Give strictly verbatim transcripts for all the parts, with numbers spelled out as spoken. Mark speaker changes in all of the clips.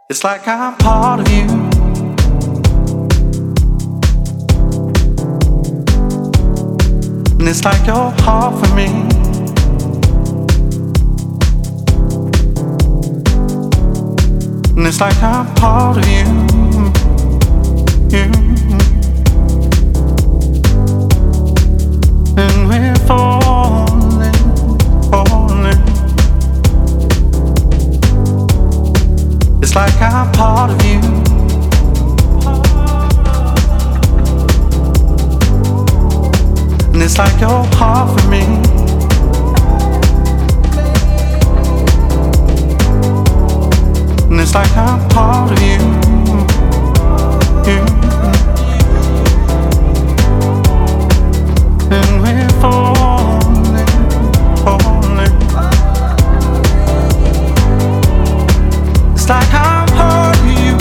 Speaker 1: It's like I'm part of you. And it's like you're half of me. And it's like I'm part of you. You. And we're falling, falling. It's like I'm part of you. And it's like you're half of me. And it's like I'm part of you. You. And we're falling, falling. It's like I'm part of you.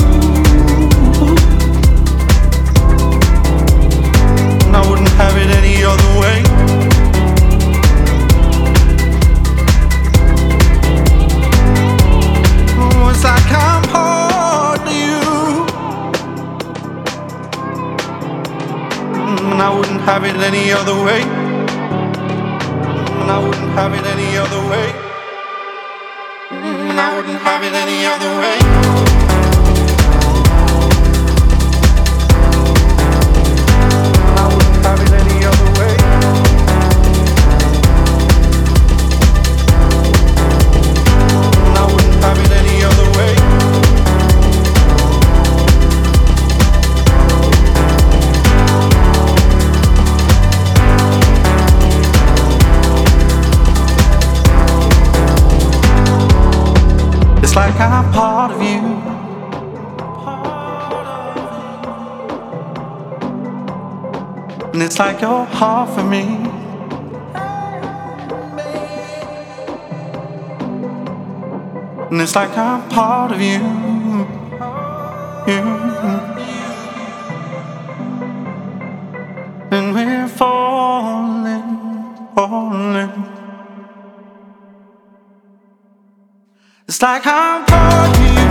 Speaker 1: And I wouldn't have it any other way. Oh, it's like I'm part of you. And I wouldn't have it any other way. And I wouldn't have it any other way. And I wouldn't have it any other way. And I wouldn't have it any other way. And I wouldn't have it any other way. It's like I'm part of you. And it's like you're half of me. And it's like I'm part of you. You. And we're falling, falling. It's like I'm part of you.